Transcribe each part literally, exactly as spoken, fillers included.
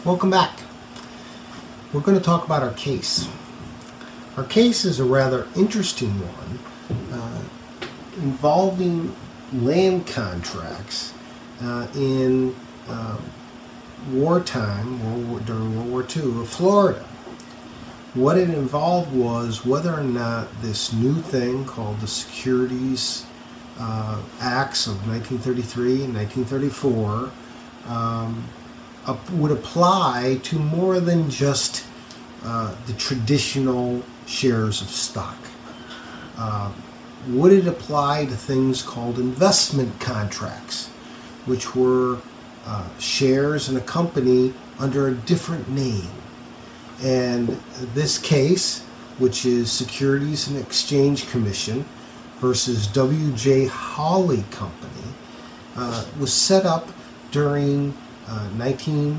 Welcome back. We're going to talk about our case. Our case is a rather interesting one uh, involving land contracts uh, in uh, wartime, World War, during World War Two, of Florida. What it involved was whether or not this new thing called the Securities uh, Acts of nineteen thirty-three and nineteen thirty-four um, up, would apply to more than just uh, the traditional shares of stock. Uh, would it apply to things called investment contracts, which were uh, shares in a company under a different name? And this case, which is Securities and Exchange Commission versus W J Hawley Company, uh, was set up during uh, nineteen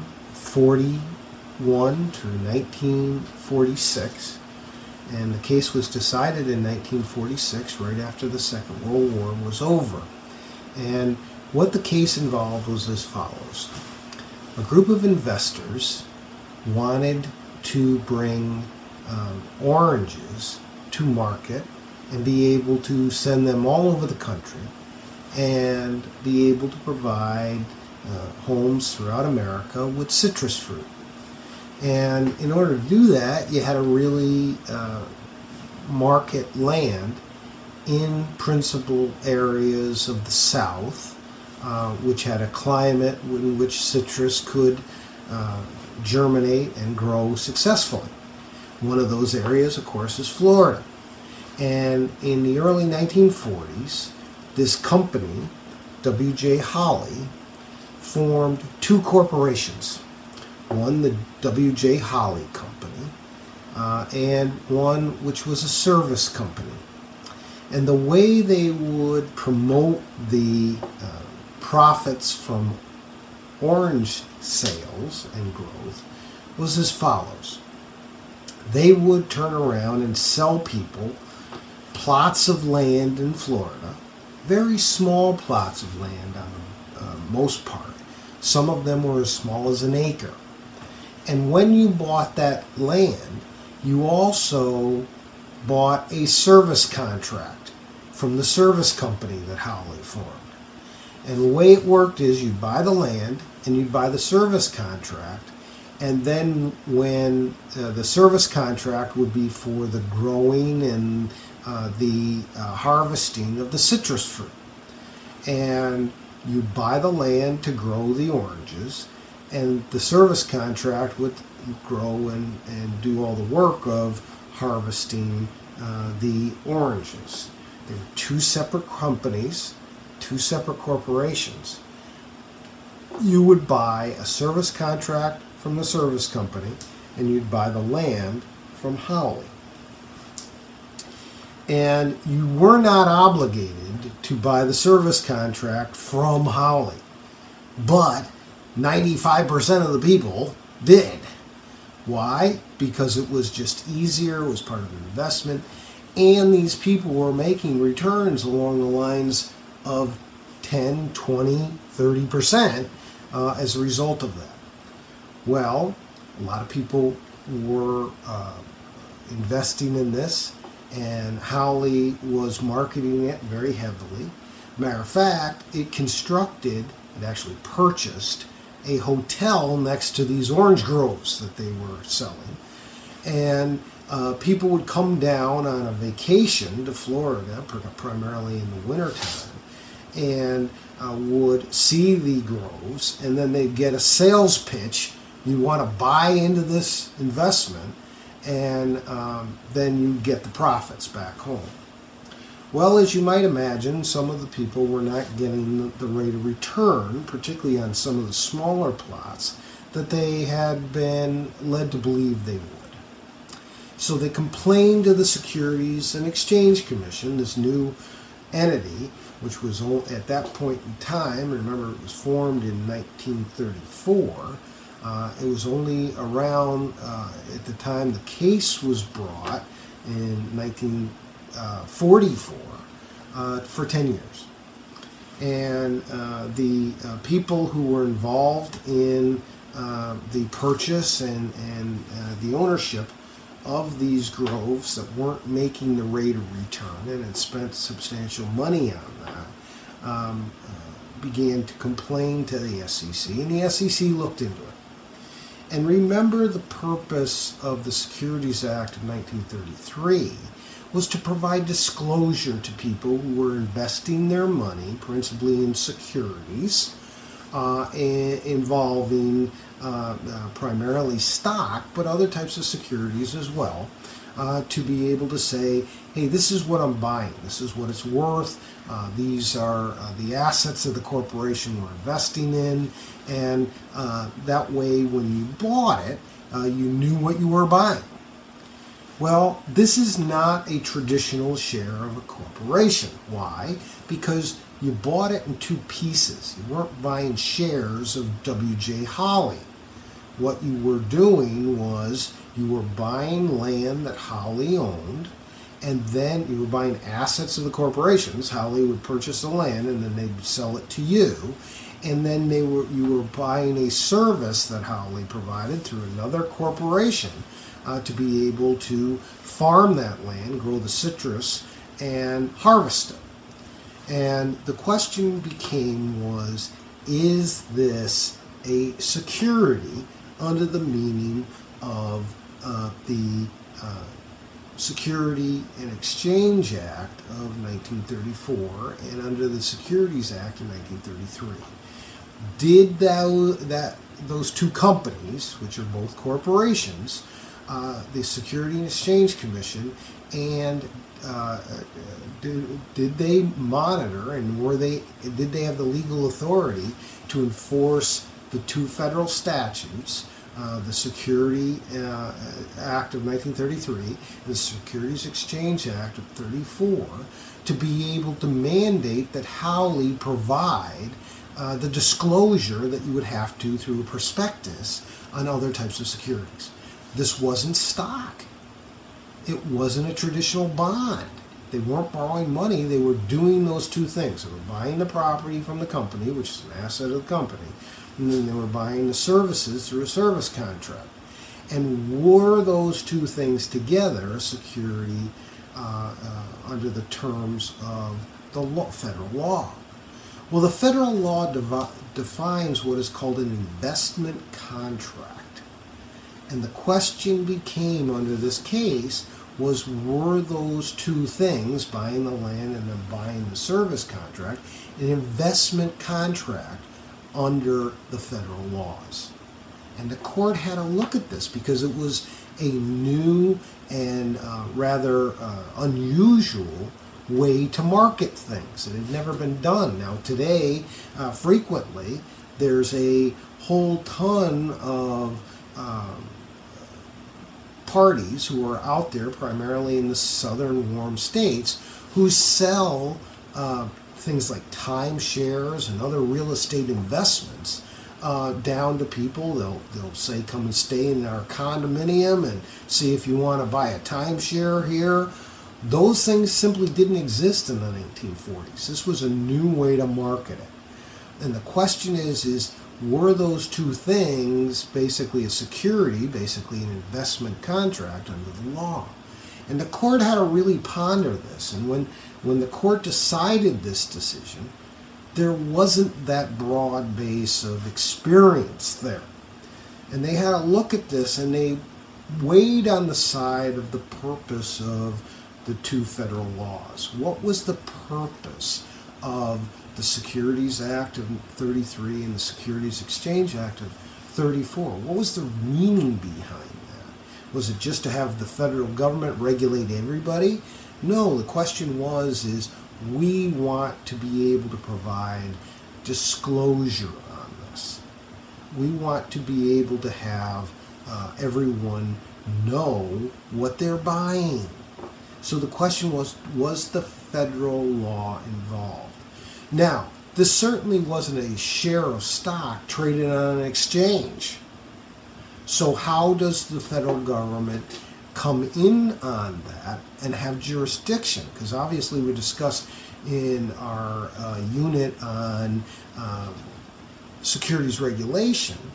forty-one through nineteen forty-six. And the case was decided in nineteen forty-six, right after the Second World War was over. And what the case involved was as follows. A group of investors wanted to bring um, oranges to market and be able to send them all over the country and be able to provide uh, homes throughout America with citrus fruit. And in order to do that, you had to really uh, market land in principal areas of the South, uh, which had a climate in which citrus could uh, germinate and grow successfully. One of those areas, of course, is Florida. And in the early nineteen forties, this company, W J Hawley, formed two corporations. One, the W J Hawley Company, uh, and one which was a service company. And the way they would promote the uh, profits from orange sales and growth was as follows. They would turn around and sell people plots of land in Florida, very small plots of land on the uh, most part. Some of them were as small as an acre. And when you bought that land, you also bought a service contract from the service company that Hawley formed. And the way it worked is you'd buy the land and you'd buy the service contract, and then when uh, the service contract would be for the growing and uh, the uh, harvesting of the citrus fruit. And you buy the land to grow the oranges, and the service contract would grow and, and do all the work of harvesting uh, the oranges. There were two separate companies, two separate corporations. You would buy a service contract from the service company, and you'd buy the land from Hawley. And you were not obligated to buy the service contract from Hawley, but ninety-five percent of the people did. Why? Because it was just easier, it was part of an investment, and these people were making returns along the lines of ten, twenty, thirty percent uh, as a result of that. Well, a lot of people were uh, investing in this, and Hawley was marketing it very heavily. Matter of fact, it constructed, it actually purchased, a hotel next to these orange groves that they were selling. And uh, people would come down on a vacation to Florida, primarily in the wintertime, and uh, would see the groves, and then they'd get a sales pitch. You want to buy into this investment, and um, then you get the profits back home. Well, as you might imagine, some of the people were not getting the, the rate of return, particularly on some of the smaller plots, that they had been led to believe they would. So they complained to the Securities and Exchange Commission, this new entity, which was at that point in time, remember it was formed in nineteen thirty-four, uh, it was only around uh, at the time the case was brought in nineteen forty-four uh, for ten years. And uh, the uh, people who were involved in uh, the purchase and, and uh, the ownership of these groves that weren't making the rate of return and had spent substantial money on that, um, uh, began to complain to the S E C, and the S E C looked into it. And remember, the purpose of the Securities Act of nineteen thirty-three was to provide disclosure to people who were investing their money, principally in securities, uh, involving uh, uh, primarily stock, but other types of securities as well, uh, to be able to say, hey, this is what I'm buying, this is what it's worth, uh, these are uh, the assets of the corporation we're investing in, and uh, that way when you bought it, uh, you knew what you were buying. Well, this is not a traditional share of a corporation. Why? Because you bought it in two pieces. You weren't buying shares of W J. Holley. What you were doing was you were buying land that Holley owned, and then you were buying assets of the corporations. Holley would purchase the land, and then they'd sell it to you. And then they were you were buying a service that Holley provided through another corporation uh, to be able to farm that land, grow the citrus, and harvest it. And the question became was, is this a security under the meaning of uh, the uh, Security and Exchange Act of nineteen thirty-four and under the Securities Act of nineteen thirty-three? Did that, that those two companies, which are both corporations, uh, the Security and Exchange Commission, and uh, did, did they monitor and were they did they have the legal authority to enforce the two federal statutes, uh, the Security uh, Act of nineteen thirty-three and the Securities Exchange Act of thirty-four, to be able to mandate that Holley provide Uh, the disclosure that you would have to through a prospectus on other types of securities? This wasn't stock. It wasn't a traditional bond. They weren't borrowing money. They were doing those two things. They were buying the property from the company, which is an asset of the company, and then they were buying the services through a service contract. And were those two things together a security uh, uh, under the terms of the law, federal law? Well, the federal law devi- defines what is called an investment contract. And the question became under this case was, were those two things, buying the land and then buying the service contract, an investment contract under the federal laws? And the court had to look at this because it was a new and uh, rather uh, unusual way to market things. It had never been done. Now today, uh, frequently, there's a whole ton of um, parties who are out there, primarily in the southern warm states, who sell uh, things like timeshares and other real estate investments uh, down to people. They'll, they'll say, come and stay in our condominium and see if you want to buy a timeshare here. Those things simply didn't exist in the nineteen forties. This was a new way to market it. And the question is, is were those two things basically a security, basically an investment contract under the law? And the court had to really ponder this. And when, when the court decided this decision, there wasn't that broad base of experience there. And they had to look at this, and they weighed on the side of the purpose of the two federal laws. What was the purpose of the Securities Act of thirty-three and the Securities Exchange Act of thirty-four? What was the meaning behind that? Was it just to have the federal government regulate everybody? No, the question was, is we want to be able to provide disclosure on this. We want to be able to have uh, everyone know what they're buying. So the question was, was the federal law involved? Now, this certainly wasn't a share of stock traded on an exchange. So how does the federal government come in on that and have jurisdiction? Because obviously we discussed in our uh, unit on uh, securities regulation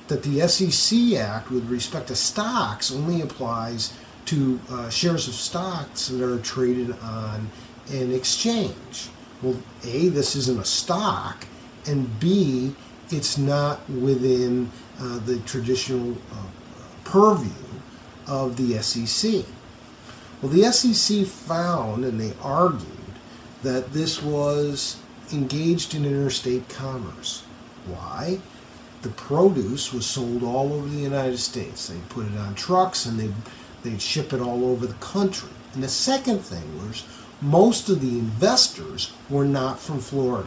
that the S E C Act with respect to stocks only applies to uh, shares of stocks that are traded on an exchange. Well, A, this isn't a stock, and B, it's not within uh, the traditional uh, purview of the S E C. Well, the S E C found, and they argued, that this was engaged in interstate commerce. Why? The produce was sold all over the United States. They put it on trucks and they'd, they'd ship it all over the country. And the second thing was most of the investors were not from Florida.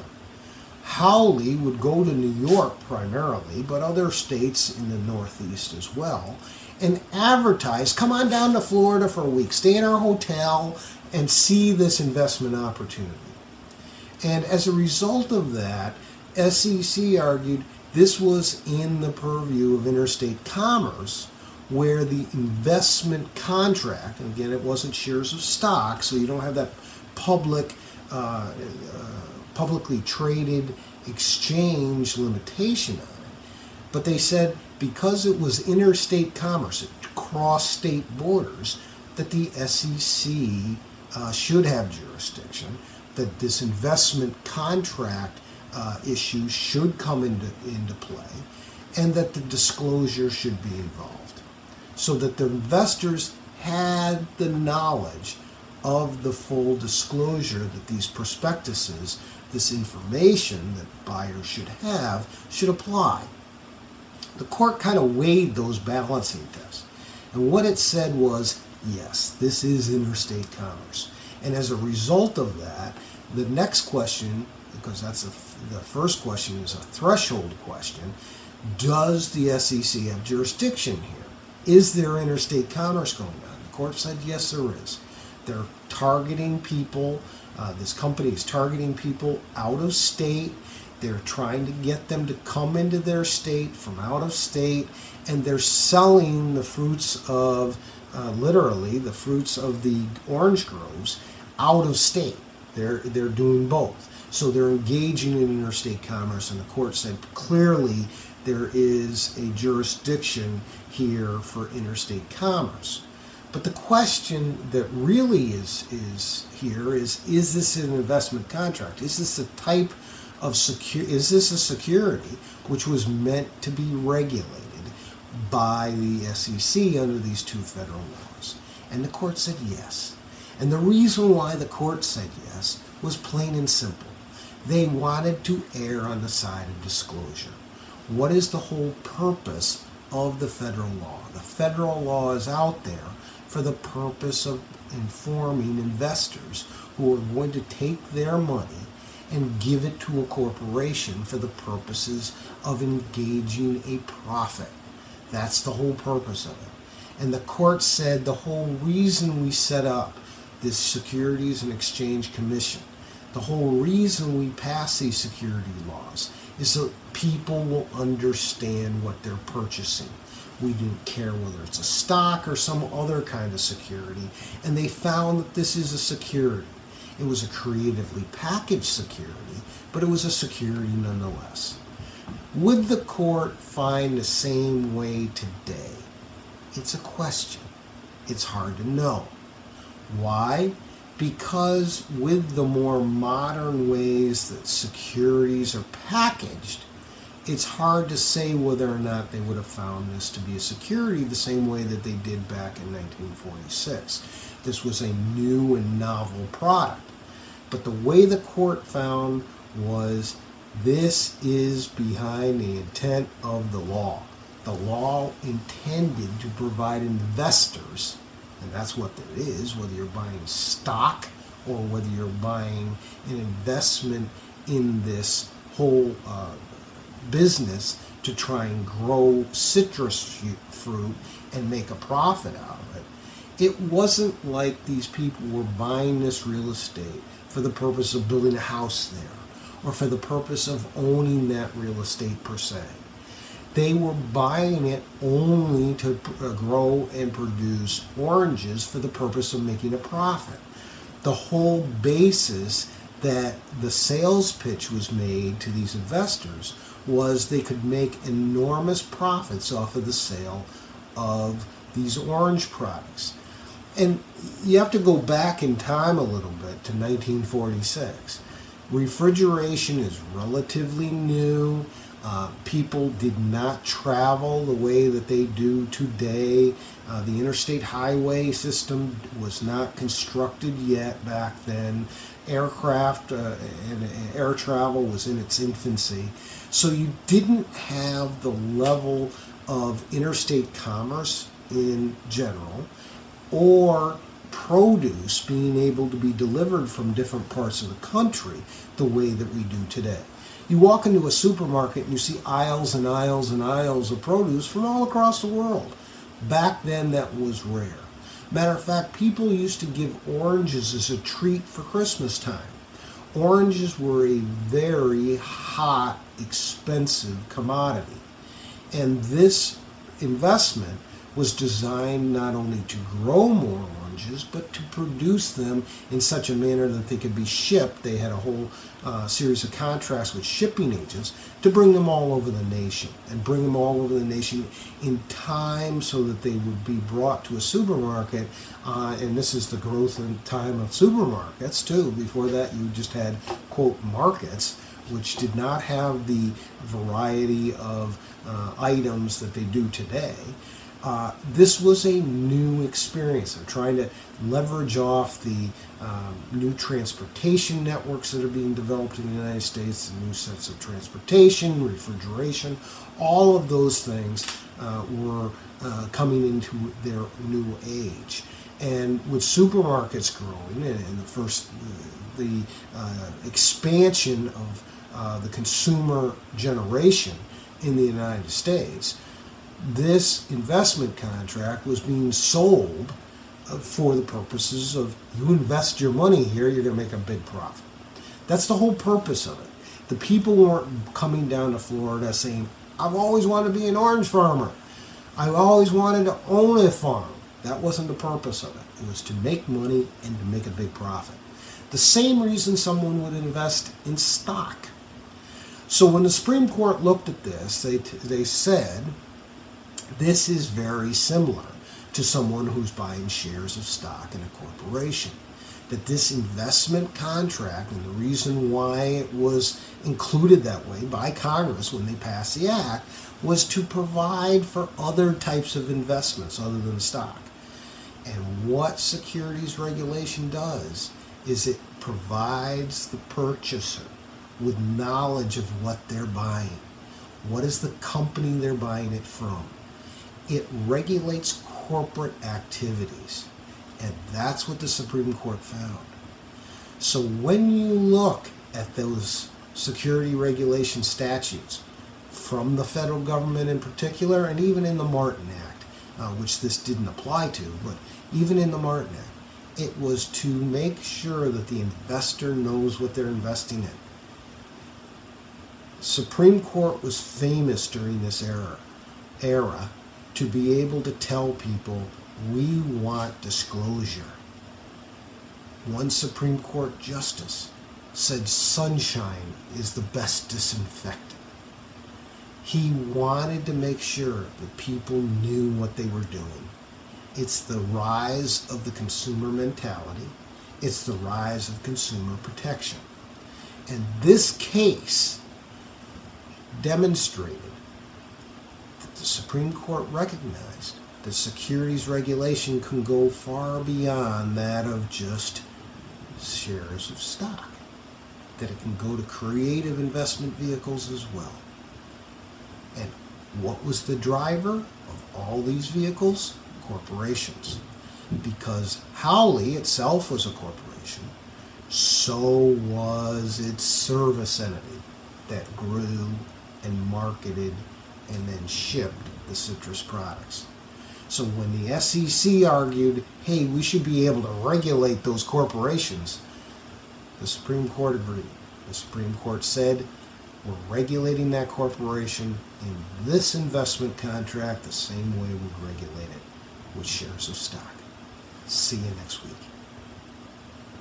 Howley would go to New York primarily, but other states in the Northeast as well, and advertise, come on down to Florida for a week, stay in our hotel, and see this investment opportunity. And as a result of that, S E C argued this was in the purview of interstate commerce, where the investment contract, and again, it wasn't shares of stock, so you don't have that public, uh, uh, publicly traded exchange limitation on it. But they said because it was interstate commerce, it crossed state borders, that the S E C uh, should have jurisdiction, that this investment contract uh, issue should come into, into play, and that the disclosure should be involved, so that the investors had the knowledge of the full disclosure that these prospectuses, this information that buyers should have, should apply. The court kind of weighed those balancing tests, and what it said was, yes, this is interstate commerce. And as a result of that, the next question, because that's a, the first question is a threshold question, does the S E C have jurisdiction here? Is there interstate commerce going on? The court said yes, there is. They're targeting people. Uh, this company is targeting people out of state. They're trying to get them to come into their state from out of state, and they're selling the fruits of, uh, literally, the fruits of the orange groves out of state. They're, they're doing both. So they're engaging in interstate commerce, and the court said clearly there is a jurisdiction here for interstate commerce. But the question that really is, is here is, is this an investment contract? Is this a type of secu- is this a security which was meant to be regulated by the S E C under these two federal laws? And the court said yes. And the reason why the court said yes was plain and simple. They wanted to err on the side of disclosure. What is the whole purpose of the federal law? The federal law is out there for the purpose of informing investors who are going to take their money and give it to a corporation for the purposes of engaging a profit. That's the whole purpose of it. And the court said the whole reason we set up this Securities and Exchange Commission, the whole reason we pass these security laws is so people will understand what they're purchasing. We didn't care whether it's a stock or some other kind of security, and they found that this is a security. It was a creatively packaged security, but it was a security nonetheless. Would the court find the same way today? It's a question. It's hard to know. Why? Because with the more modern ways that securities are packaged, it's hard to say whether or not they would have found this to be a security the same way that they did back in nineteen forty-six. This was a new and novel product. But the way the court found was this is behind the intent of the law. The law intended to provide investors, and that's what it is, whether you're buying stock or whether you're buying an investment in this whole uh, business to try and grow citrus fruit and make a profit out of it. It wasn't like these people were buying this real estate for the purpose of building a house there or for the purpose of owning that real estate per se. They were buying it only to grow and produce oranges for the purpose of making a profit. The whole basis that the sales pitch was made to these investors was they could make enormous profits off of the sale of these orange products. And you have to go back in time a little bit to nineteen forty-six. Refrigeration is relatively new. Uh, people did not travel the way that they do today. Uh, the interstate highway system was not constructed yet back then. Aircraft uh, and air travel was in its infancy. So you didn't have the level of interstate commerce in general, or produce being able to be delivered from different parts of the country the way that we do today. You walk into a supermarket and you see aisles and aisles and aisles of produce from all across the world. Back then that was rare. Matter of fact, people used to give oranges as a treat for Christmas time. Oranges were a very hot, expensive commodity. And this investment was designed not only to grow more oranges, but to produce them in such a manner that they could be shipped. They had a whole uh, series of contracts with shipping agents to bring them all over the nation, and bring them all over the nation in time so that they would be brought to a supermarket. Uh, and this is the growth and time of supermarkets too. Before that, you just had, quote, markets, which did not have the variety of uh, items that they do today. Uh, this was a new experience. They're trying to leverage off the um, new transportation networks that are being developed in the United States, the new sets of transportation, refrigeration, all of those things uh, were uh, coming into their new age. And with supermarkets growing, and, and the first, uh, the uh, expansion of uh, the consumer generation in the United States, this investment contract was being sold uh, for the purposes of, you invest your money here, you're going to make a big profit. That's the whole purpose of it. The people weren't coming down to Florida saying, I've always wanted to be an orange farmer. I've always wanted to own a farm. That wasn't the purpose of it. It was to make money and to make a big profit. The same reason someone would invest in stock. So when the Supreme Court looked at this, they, they said, this is very similar to someone who's buying shares of stock in a corporation. That this investment contract, and the reason why it was included that way by Congress when they passed the act, was to provide for other types of investments other than stock. And what securities regulation does is it provides the purchaser with knowledge of what they're buying. What is the company they're buying it from? It regulates corporate activities, and that's what the Supreme Court found. So when you look at those security regulation statutes from the federal government in particular, and even in the Martin Act, uh, which this didn't apply to, but even in the Martin Act, it was to make sure that the investor knows what they're investing in. Supreme Court was famous during this era, era to be able to tell people, we want disclosure. One Supreme Court justice said sunshine is the best disinfectant. He wanted to make sure that people knew what they were doing. It's the rise of the consumer mentality. It's the rise of consumer protection. And this case demonstrated that the Supreme Court recognized that securities regulation can go far beyond that of just shares of stock, that it can go to creative investment vehicles as well. And what was the driver of all these vehicles? Corporations. Because Howley itself was a corporation, so was its service entity that grew and marketed and then shipped the citrus products. So when the S E C argued, hey, we should be able to regulate those corporations, the Supreme Court agreed. The Supreme Court said, we're regulating that corporation in this investment contract the same way we regulate it with shares of stock. See you next week.